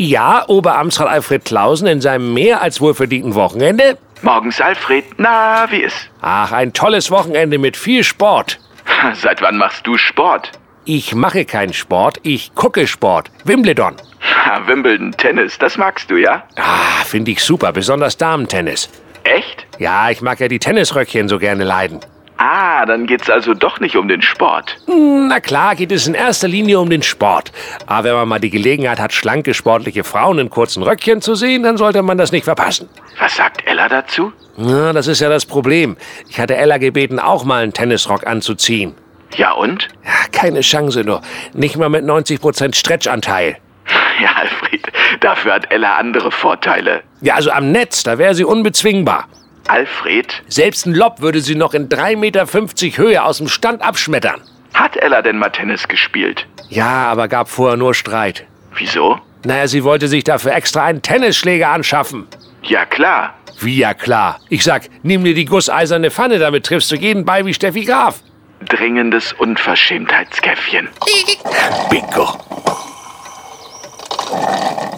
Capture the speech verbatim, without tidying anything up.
Ja, Oberamtsrat Alfred Clausen in seinem mehr als wohlverdienten Wochenende. Morgens, Alfred. Na, wie ist? Ach, ein tolles Wochenende mit viel Sport. Seit wann machst du Sport? Ich mache keinen Sport, ich gucke Sport. Wimbledon. Ha, Wimbledon, Tennis, das magst du, ja? Ah, finde ich super, besonders Damentennis. Echt? Ja, ich mag ja die Tennisröckchen so gerne leiden. Ah, dann geht's also doch nicht um den Sport. Na klar geht es in erster Linie um den Sport. Aber wenn man mal die Gelegenheit hat, schlanke, sportliche Frauen in kurzen Röckchen zu sehen, dann sollte man das nicht verpassen. Was sagt Ella dazu? Na, das ist ja das Problem. Ich hatte Ella gebeten, auch mal einen Tennisrock anzuziehen. Ja und? Ja, keine Chance nur. Nicht mal mit neunzig Prozent Stretchanteil. Ja, Alfred, dafür hat Ella andere Vorteile. Ja, also am Netz, da wäre sie unbezwingbar. Alfred? Selbst ein Lob würde sie noch in drei Meter fünfzig Höhe aus dem Stand abschmettern. Hat Ella denn mal Tennis gespielt? Ja, aber gab vorher nur Streit. Wieso? Naja, sie wollte sich dafür extra einen Tennisschläger anschaffen. Ja, klar. Wie ja klar. Ich sag, nimm dir die gusseiserne Pfanne, damit triffst du jeden Ball wie Steffi Graf. Dringendes Unverschämtheitskäffchen. Bingo.